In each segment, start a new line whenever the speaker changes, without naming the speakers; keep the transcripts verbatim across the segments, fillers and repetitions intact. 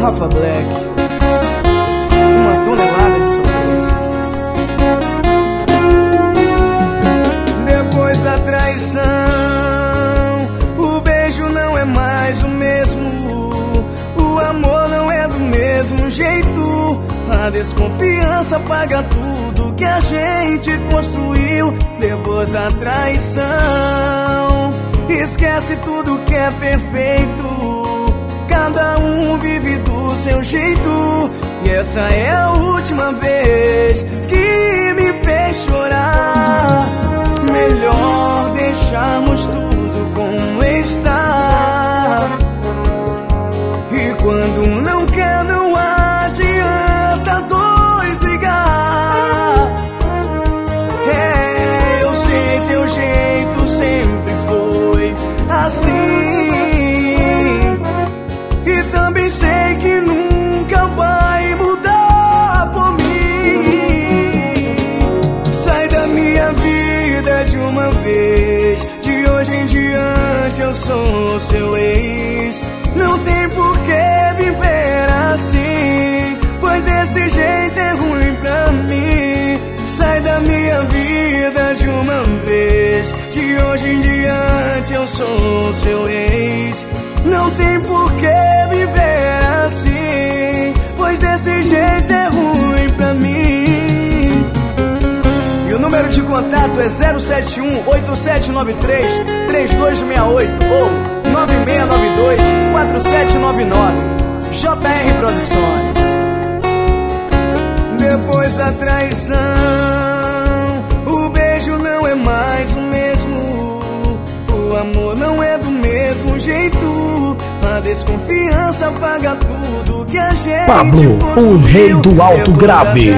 Rafa Black, uma tonelada de surpresa. Depois da traição, o beijo não é mais o mesmo, o amor não é do mesmo jeito. A desconfiança paga tudo que a gente construiu. Depois da traição, esquece tudo que é perfeito. Cada um vive do seu jeito. E essa é a última vez que me fez chorar. Melhor deixarmos tudo como está. E quando não quer, não adianta dois brigar. É, eu sei, teu jeito sempre foi assim. E também sei que nunca vai mudar por mim. Sai da minha vida de uma vez. De hoje em diante eu sou seu ex. Não tem por que viver assim, pois desse jeito é ruim pra mim. Sai da minha vida de uma vez. De hoje em diante eu sou seu ex. Não tem por que viver assim, pois desse jeito é ruim pra mim. E o número de contato é zero sete um, oito sete nove três, três dois seis oito ou nove seis nove dois, quatro sete nove nove. J R Produções. Depois da traição, o beijo não é mais o mesmo, o amor não é do mesmo jeito. A desconfiança paga tudo que a gente
Pablo, o rei do alto grave.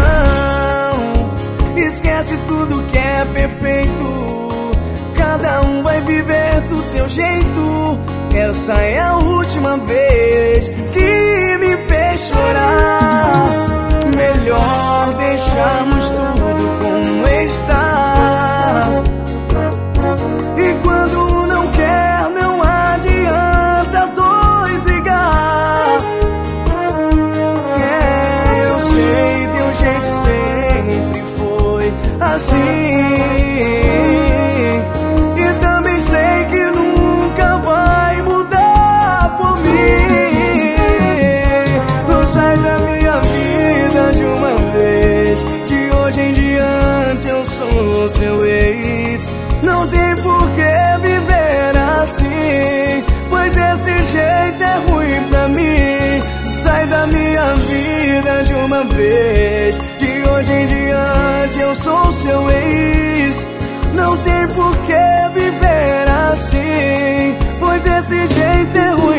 Esquece tudo que é perfeito. Cada um vai viver do teu jeito. Essa é a última vez que me fez chorar. Melhor deixarmos tudo como está. E quando não quer, não adianta dois brigar. É, eu sei, teu jeito sempre foi assim. E também sei que nunca vai mudar por mim. Não sai da minha vida de uma vez. De hoje em diante eu sou seu ex. Não tem por que viver assim, pois desse jeito é ruim pra mim. Sai da minha vida de uma vez. De hoje em diante eu sou seu ex. Não tem por que viver assim, pois desse jeito é ruim